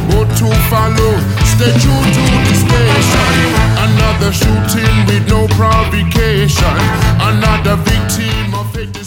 but to follow. Stay true to the station. Another shooting with no provocation. Another victim of hate.